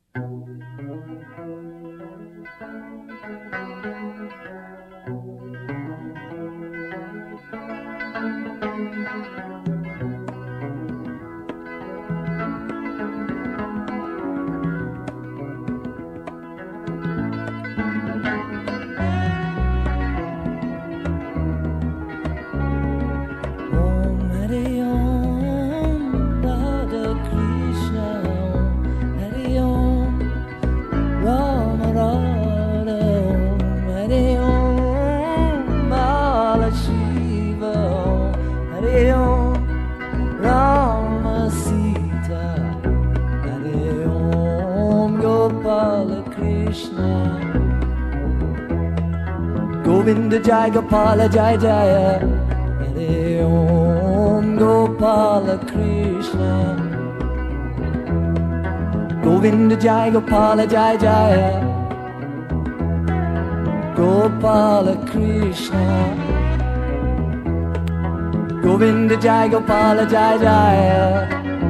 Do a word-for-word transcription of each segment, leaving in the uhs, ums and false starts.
Govinda Jai Gopala Jai Jaya Hare Om Gopala Krishna Govinda Jai Gopala Jai Jaya Gopala Krishna Govinda Jai Gopala Jai Jaya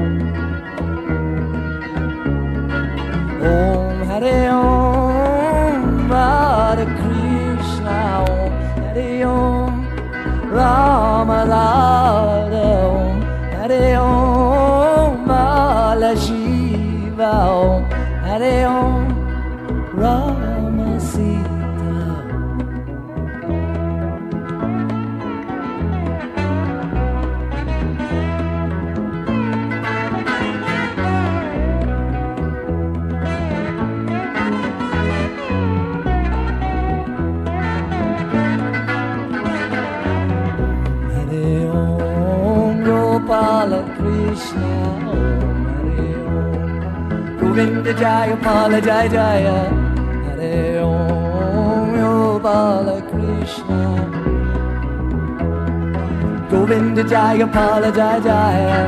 Om Hare Om Radha Krishna Om Hare Om Rama Radha Om Hare Om Bala Shiva Om Hare Om Rama Sita. Gopala Krishna Om Hare Om Govinda Jaya Gopala Jaya Jaya Hare Om Gopala Krishna Govinda Jaya Gopala Jaya Jaya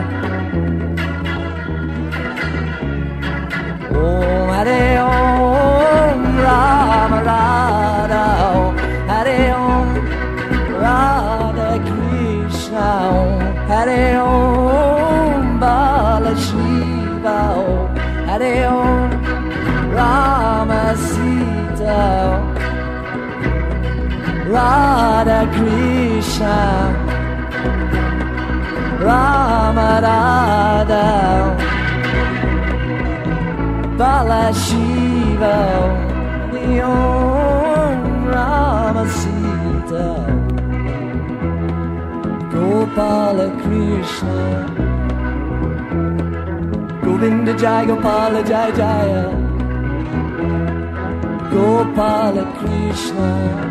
Om Hare Om Rama Radha Om Hare Om Radha Krishna Om Hare Om Bala Shiva Om Hare Om Rama Sita Radha Krishna Rama Radha Bala Shiva Hare Om Rama Sita Gopala Krishna Govinda Jai Gopala Jai Jaya Gopala Krishna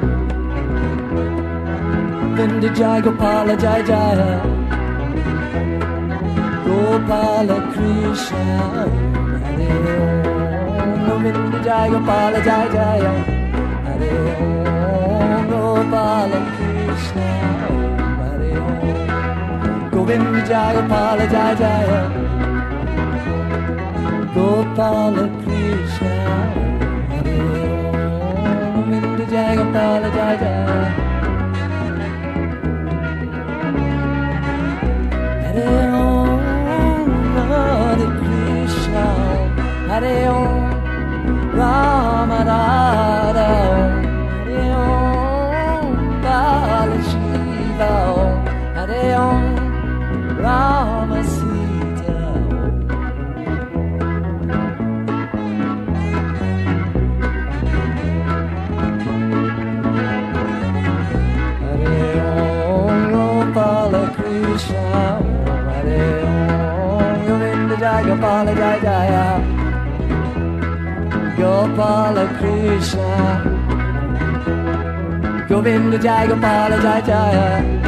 Govinda Jai Gopala Jai Jaya Gopala Krishna Hare Om Govinda Jai Gopala Jai Jaya Hare Om Gopala Krishna Govinda Jai Gopala Jai Jaya Gopala Krishna Hare Om Govinda Jai Gopala Jai Jaya Hare Om Hare Krishna Hare Om Rama Radha Hare Om Bala Shiva Hare Om Rama Sita Hare Om Gopala Krishna Hare Om Govinda Jai Gopala Jai Jaya Gopala Krishna Govinda Jai Gopala Jai Jaya